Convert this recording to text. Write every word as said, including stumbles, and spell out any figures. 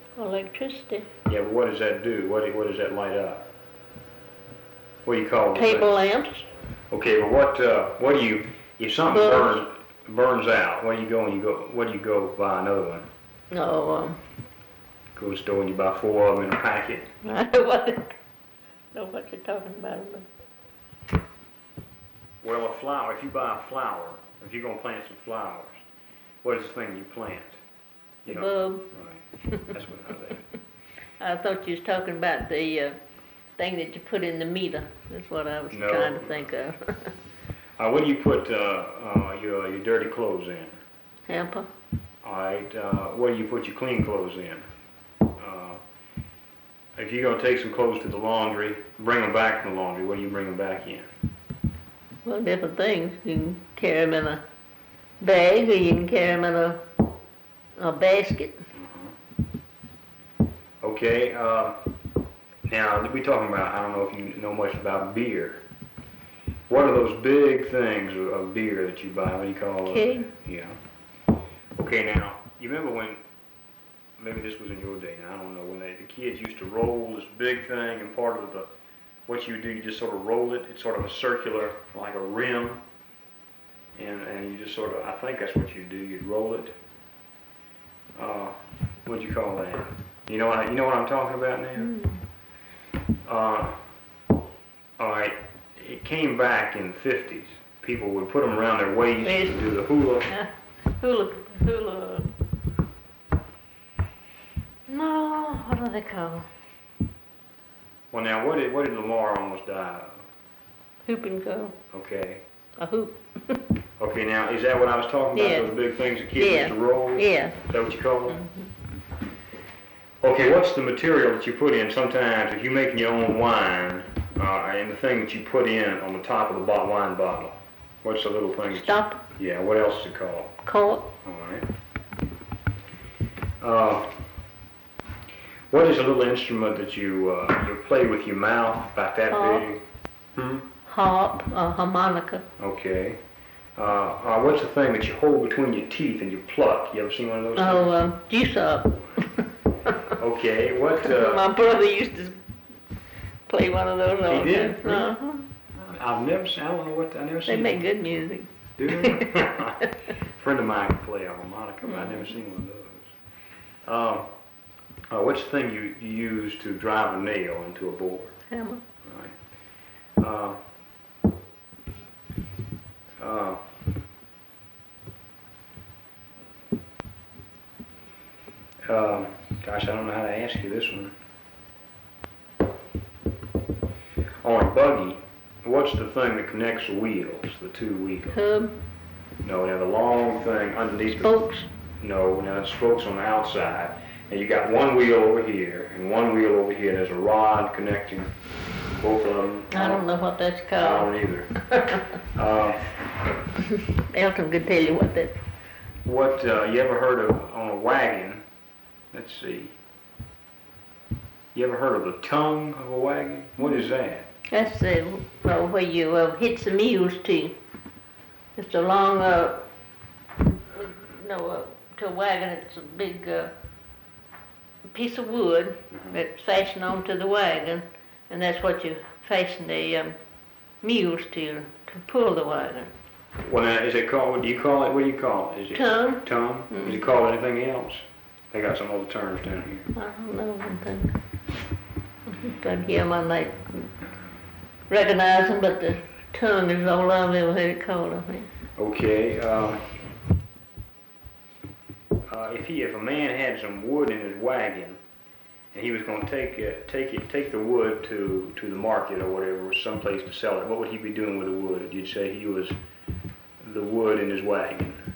Electricity. Yeah, but what does that do? What, do- what does that light up? What do you call it? Table lamps. Okay, but what, uh, what do you, if something Bulbs. burns, burns out, what do you go and you go, what do you go buy another one? No, um, Go to the store and you buy four of them in a packet? I know what, know what you're talking about. But Well, a flower, if you buy a flower, if you're gonna plant some flowers, what is the thing you plant? You the know, bulb. right, that's what I think. I thought you was talking about the uh, thing that you put in the meter. That's what I was No. trying to think of. Uh, what do you put, uh, uh, your, your dirty clothes in? Hamper. All right, uh, what do you put your clean clothes in? Uh, if you're gonna take some clothes to the laundry, bring them back from the laundry, what do you bring them back in? Well, different things. You can carry them in a bag, or you can carry them in a, a basket. Uh-huh. Okay, uh, now, we're talking about, I don't know if you know much about beer. What are those big things of, of beer that you buy? What do you call them? Keg. Yeah. Okay, now, you remember when, maybe this was in your day, I don't know, when they, the kids used to roll this big thing, and part of the, what you do, you just sort of roll it. It's sort of a circular, like a rim, and, and you just sort of, I think that's what you do, you'd roll it. Uh, what'd you call that? You know what, you know what I'm talking about now? Mm. Uh, all right, it came back in the fifties. People would put them around their waist and do the hula. Uh, hula, hula. No, what do they call? Well, now, what did, what did Lamar almost die of? Hoop and go. Okay. A hoop. Okay, now, is that what I was talking about? Yeah. Those big things that kids Yeah. used to roll? Yeah. Is that what you call them? Mm-hmm. Okay, what's the material that you put in sometimes if you're making your own wine, uh, and the thing that you put in on the top of the bo- wine bottle? What's the little thing? that Stop. You, yeah, what else is it called? Cork. All right. Uh, what is a little instrument that you uh, you play with your mouth about that Harp. big? Hmm? Harp. A harmonica. Okay. Uh, uh, what's the thing that you hold between your teeth and you pluck? You ever seen one of those Oh, things? um, juice up. Okay. What? Uh, My brother used to play one of those all He the did? time. Uh-huh. I've never seen. I don't know what. I never They seen. make one. good music. Do they? A friend of mine can play a harmonica, but I've Mm. never seen one of those. Um, uh, what's the thing you, you use to drive a nail into a board? Hammer. Right. Uh, uh, uh, gosh, I don't know how to ask you this one. On a buggy, what's the thing that connects the wheels, the two wheels? Hub. No, now the long thing underneath the... Spokes. No, now the spokes on the outside. And you got one wheel over here and one wheel over here. There's a rod connecting both of them. I don't know what that's I called. don't either. uh, Elton could tell you what that. what, uh, you ever heard of, on a wagon, let's see. You ever heard of the tongue of a wagon? What is that? That's the, well, where you uh, hitch the mules to. It's a long, uh, no, uh, to a wagon, it's a big uh, piece of wood Mhm. that's fastened onto the wagon, and that's what you fasten the um, mules to, to pull the wagon. Well, now, is it called, what do you call it? What do you call it? Is it Tongue? tongue? Mhm. Is it called anything else? They got some other terms down here. I don't know one thing. If I hear them, I might recognize them, but the tongue is all I've ever heard it called, I think. Okay, uh, uh, if he, if a man had some wood in his wagon, and he was going to take it, take it, take the wood to, to the market or whatever, or someplace to sell it, what would he be doing with the wood? You'd say he was the wood in his wagon.